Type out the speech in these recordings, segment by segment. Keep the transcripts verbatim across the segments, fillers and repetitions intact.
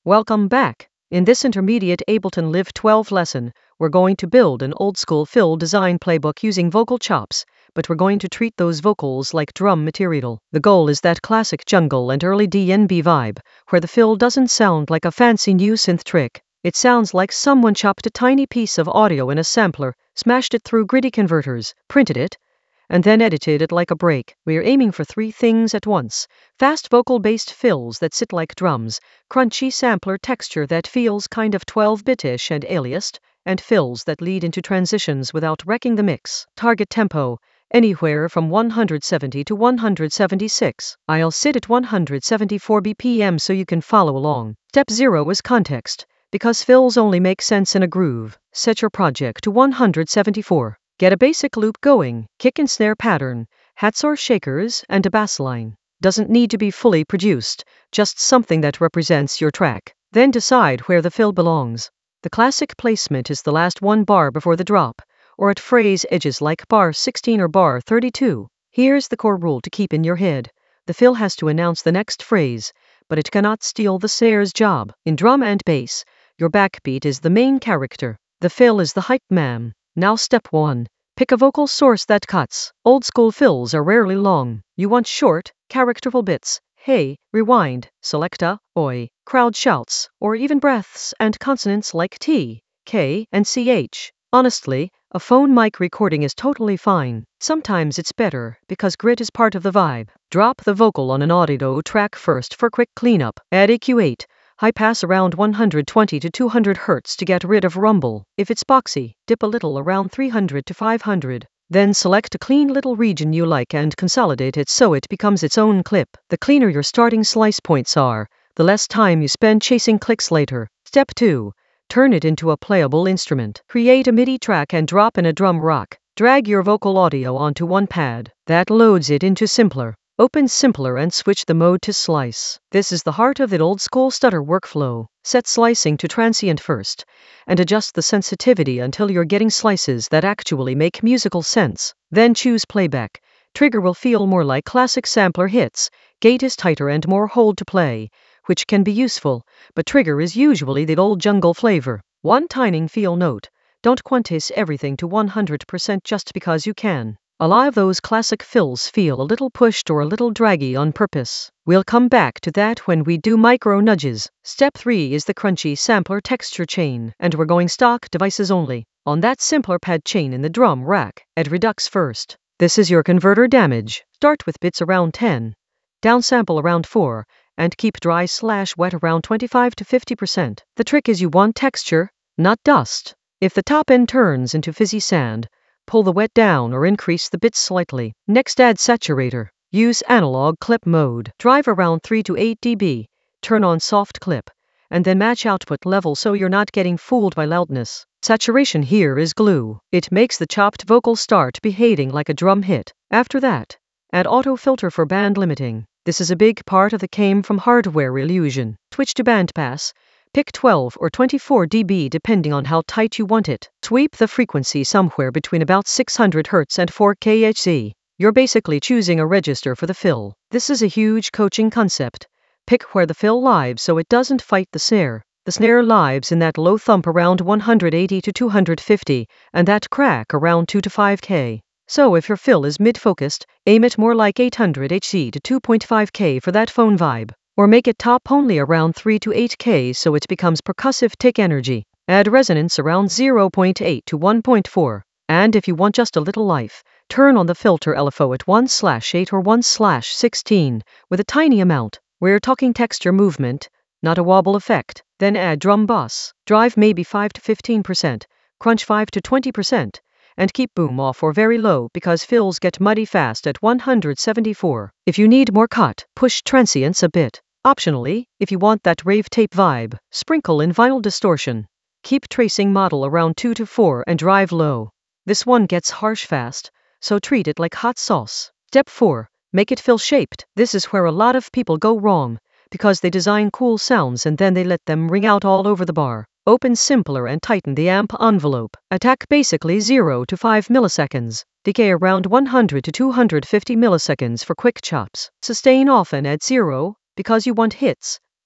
Welcome back. In this intermediate Ableton Live twelve lesson, we're going to build an old-school fill design playbook using vocal chops, but we're going to treat those vocals like drum material. The goal is that classic jungle and early D N B vibe, where the fill doesn't sound like a fancy new synth trick. It sounds like someone chopped a tiny piece of audio in a sampler, smashed it through gritty converters, printed it, and then edited it like a break. We're aiming for three things at once: fast vocal-based fills that sit like drums, crunchy sampler texture that feels kind of twelve-bit-ish and aliased, and fills that lead into transitions without wrecking the mix. Target tempo: anywhere from one hundred seventy to one hundred seventy-six. I'll sit at one hundred seventy-four B P M so you can follow along. Step zero is context, because fills only make sense in a groove. Set your project to one hundred seventy-four. Get a basic loop going, kick and snare pattern, hats or shakers, and a bass line. Doesn't need to be fully produced, just something that represents your track. Then decide where the fill belongs. The classic placement is the last one bar before the drop, or at phrase edges like bar sixteen or bar thirty-two. Here's the core rule to keep in your head. The fill has to announce the next phrase, but it cannot steal the snare's job. In drum and bass, your backbeat is the main character. The fill is the hype man. Now step one. Pick a vocal source that cuts. Old school fills are rarely long. You want short, characterful bits. Hey, rewind, selecta, oi, crowd shouts, or even breaths and consonants like T, K, and C H. Honestly, a phone mic recording is totally fine. Sometimes it's better, because grit is part of the vibe. Drop the vocal on an audio track first for quick cleanup. Add E Q eight. High pass around one hundred twenty to two hundred hertz to get rid of rumble. If it's boxy, dip a little around three hundred to five hundred. Then select a clean little region you like and consolidate it so it becomes its own clip. The cleaner your starting slice points are, the less time you spend chasing clicks later. Step two. Turn it into a playable instrument. Create a MIDI track and drop in a drum rock. Drag your vocal audio onto one pad. That loads it into Simpler. Open Simpler and switch the mode to Slice. This is the heart of the old-school stutter workflow. Set slicing to transient first, and adjust the sensitivity until you're getting slices that actually make musical sense. Then choose Playback. Trigger will feel more like classic sampler hits. Gate is tighter and more hold to play, which can be useful, but trigger is usually the old jungle flavor. One tiny feel note: don't quantize everything to one hundred percent just because you can. A lot of those classic fills feel a little pushed or a little draggy on purpose. We'll come back to that when we do micro nudges. Step three is the crunchy sampler texture chain, and we're going stock devices only. On that simpler pad chain in the drum rack, add Redux first. This is your converter damage. Start with bits around ten, downsample around four, and keep dry slash wet around twenty-five to fifty percent. The trick is you want texture, not dust. If the top end turns into fizzy sand, pull the wet down or increase the bits slightly. Next, add saturator. Use analog clip mode. Drive around three to eight decibels. Turn on soft clip, and then match output level so you're not getting fooled by loudness. Saturation here is glue. It makes the chopped vocal start behaving like a drum hit. After that, add auto filter for band limiting. This is a big part of the came from hardware illusion. Switch to bandpass. Pick twelve or twenty-four decibels depending on how tight you want it. Sweep the frequency somewhere between about six hundred hertz and four kilohertz. You're basically choosing a register for the fill. This is a huge coaching concept. Pick where the fill lives so it doesn't fight the snare. The snare lives in that low thump around one hundred eighty to two hundred fifty, and that crack around two to five kilohertz. So if your fill is mid-focused, aim it more like eight hundred hertz to two point five kilohertz for that phone vibe. Or make it top only around three to eight kilohertz so it becomes percussive tick energy. Add resonance around zero point eight to one point four. And if you want just a little life, turn on the filter L F O at one slash eight or one slash sixteen, with a tiny amount. We're talking texture movement, not a wobble effect. Then add drum bus. Drive maybe five to fifteen percent, crunch five to twenty percent, and keep boom off or very low because fills get muddy fast at one hundred seventy-four. If you need more cut, push transients a bit. Optionally, if you want that rave tape vibe, sprinkle in vinyl distortion. Keep tracing model around two to four and drive low. This one gets harsh fast, so treat it like hot sauce. Step four. Make it fill shaped. This is where a lot of people go wrong, because they design cool sounds and then they let them ring out all over the bar. Open Simpler and tighten the amp envelope. Attack basically zero to five milliseconds. Decay around one hundred to two hundred fifty milliseconds for quick chops. Sustain often at zero, because you want hits,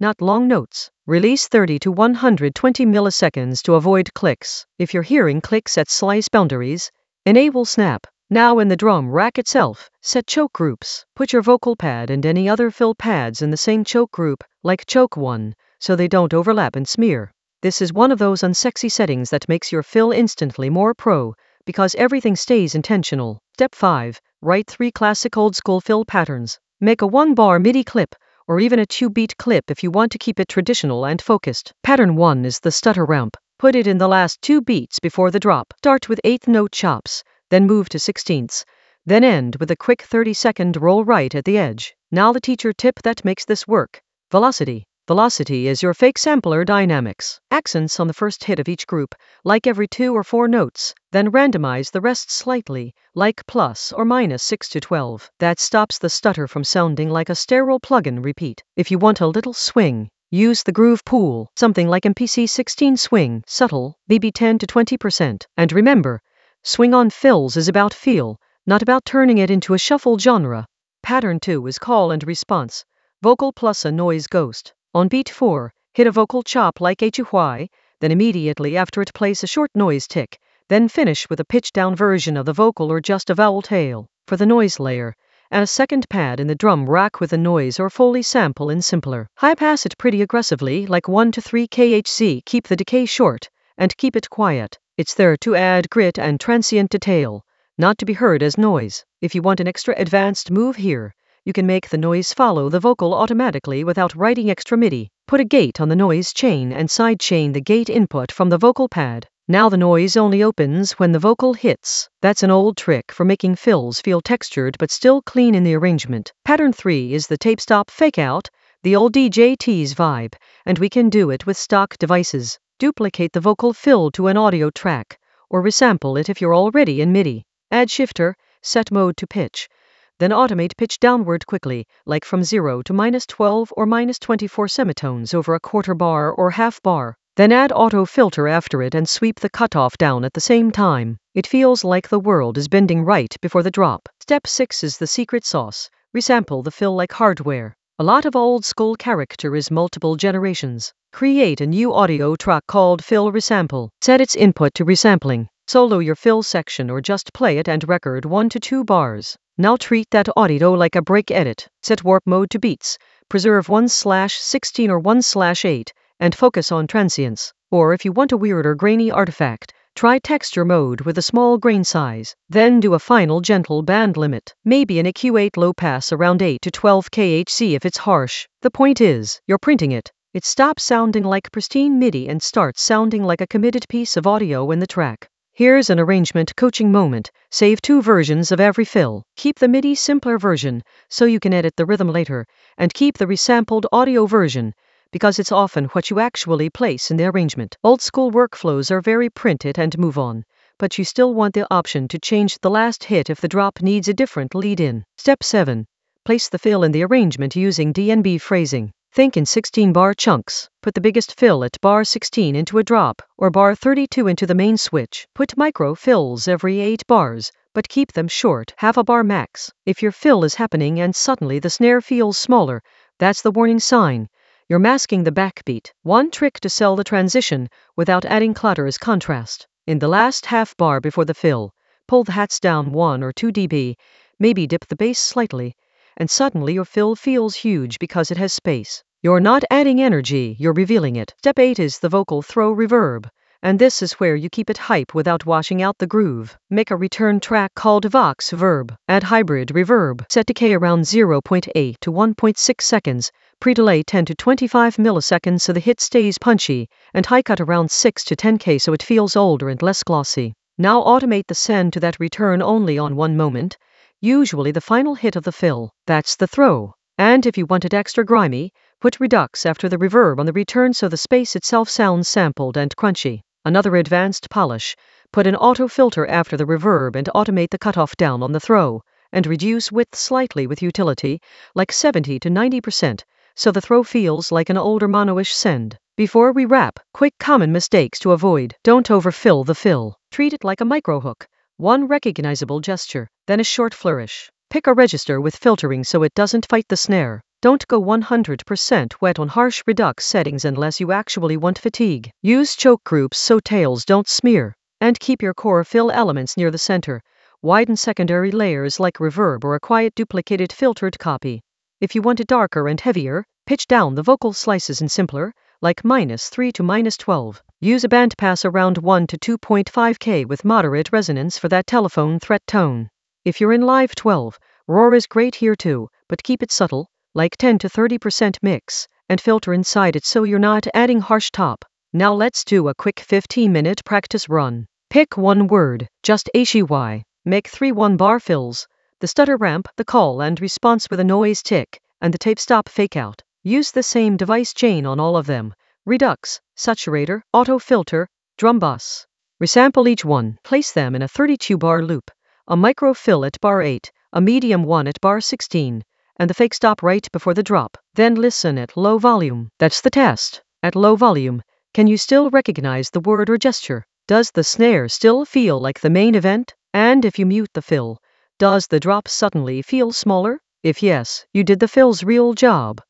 not long notes. Release thirty to one hundred twenty milliseconds to avoid clicks. If you're hearing clicks at slice boundaries, enable snap. Now in the drum rack itself, set choke groups. Put your vocal pad and any other fill pads in the same choke group, like choke one, so they don't overlap and smear. This is one of those unsexy settings that makes your fill instantly more pro, because everything stays intentional. Step five. Write three classic old school fill patterns. Make a one-bar MIDI clip, or even a two-beat clip if you want to keep it traditional and focused. Pattern one is the stutter ramp. Put it in the last two beats before the drop. Start with eighth note chops, then move to sixteenths, then end with a quick thirty-second roll right at the edge. Now the teacher tip that makes this work. Velocity. Velocity is your fake sampler dynamics. Accents on the first hit of each group, like every two or four notes, then randomize the rest slightly, like plus or minus six to twelve. That stops the stutter from sounding like a sterile plugin repeat. If you want a little swing, use the groove pool, something like M P C sixteen swing, subtle, maybe ten to twenty percent. And remember, swing on fills is about feel, not about turning it into a shuffle genre. Pattern two is call and response, vocal plus a noise ghost. On beat four, hit a vocal chop like H Y, then immediately after it place a short noise tick, then finish with a pitch down version of the vocal or just a vowel tail. For the noise layer, add a second pad in the drum rack with a noise or Foley sample in simpler. High pass it pretty aggressively, like one to three K H Z, keep the decay short, and keep it quiet. It's there to add grit and transient detail, not to be heard as noise. If you want an extra advanced move here, you can make the noise follow the vocal automatically without writing extra MIDI. Put a gate on the noise chain and side chain the gate input from the vocal pad. Now the noise only opens when the vocal hits. That's an old trick for making fills feel textured but still clean in the arrangement. Pattern three is the tape stop fake out, the old D J tease vibe, and we can do it with stock devices. Duplicate the vocal fill to an audio track, or resample it if you're already in MIDI. Add shifter, set mode to pitch. Then automate pitch downward quickly, like from zero to minus twelve or minus twenty-four semitones over a quarter bar or half bar. Then add auto filter after it and sweep the cutoff down at the same time. It feels like the world is bending right before the drop. Step six is the secret sauce. Resample the fill like hardware. A lot of old school character is multiple generations. Create a new audio track called fill resample. Set its input to resampling. Solo your fill section or just play it and record one to two bars. Now treat that audio like a break edit. Set warp mode to beats. Preserve one slash sixteen or one slash eight, and focus on transients. Or if you want a weirder grainy artifact, try texture mode with a small grain size. Then do a final gentle band limit. Maybe an E Q eight low pass around eight to twelve K H Z if it's harsh. The point is, you're printing it. It stops sounding like pristine MIDI and starts sounding like a committed piece of audio in the track. Here's an arrangement coaching moment. Save two versions of every fill. Keep the MIDI simpler version, so you can edit the rhythm later, and keep the resampled audio version, because it's often what you actually place in the arrangement. Old school workflows are very print it and move on, but you still want the option to change the last hit if the drop needs a different lead-in. Step seven. Place the fill in the arrangement using D N B phrasing. Think in sixteen bar chunks. Put the biggest fill at bar sixteen into a drop, or bar thirty-two into the main switch. Put micro fills every eight bars, but keep them short, half a bar max. If your fill is happening and suddenly the snare feels smaller, that's the warning sign. You're masking the backbeat. One trick to sell the transition without adding clutter is contrast. In the last half bar before the fill, pull the hats down one or two decibels, maybe dip the bass slightly, and suddenly your fill feels huge because it has space. You're not adding energy, you're revealing it. Step eight is the vocal throw reverb, and this is where you keep it hype without washing out the groove. Make a return track called Vox Verb. Add hybrid reverb. Set decay around zero point eight to one point six seconds. Pre-delay ten to twenty-five milliseconds so the hit stays punchy, and high cut around six to ten K so it feels older and less glossy. Now automate the send to that return only on one moment, usually the final hit of the fill. That's the throw. And if you want it extra grimy, put redux after the reverb on the return so the space itself sounds sampled and crunchy. Another advanced polish, put an auto filter after the reverb and automate the cutoff down on the throw, and reduce width slightly with utility, like seventy to ninety percent, so the throw feels like an older mono-ish send. Before we wrap, quick common mistakes to avoid. Don't overfill the fill. Treat it like a microhook. One recognizable gesture, then a short flourish. Pick a register with filtering so it doesn't fight the snare. Don't go one hundred percent wet on harsh redux settings unless you actually want fatigue. Use choke groups so tails don't smear. And keep your core fill elements near the center. Widen secondary layers like reverb or a quiet duplicated filtered copy. If you want it darker and heavier, pitch down the vocal slices and simpler, like minus three to minus twelve. Use a bandpass around one to two point five K with moderate resonance for that telephone threat tone. If you're in live twelve, roar is great here too, but keep it subtle, like ten to thirty percent mix, and filter inside it so you're not adding harsh top. Now let's do a quick fifteen minute practice run. Pick one word, just H E Y. Make three one-bar fills, the stutter ramp, the call and response with a noise tick, and the tape stop fake out. Use the same device chain on all of them. Redux, saturator, auto filter, drum bus. Resample each one. Place them in a thirty-two bar loop. A micro fill at bar eight, a medium one at bar sixteen, and the fake stop right before the drop. Then listen at low volume. That's the test. At low volume, can you still recognize the word or gesture? Does the snare still feel like the main event? And if you mute the fill, does the drop suddenly feel smaller? If yes, you did the fill's real job.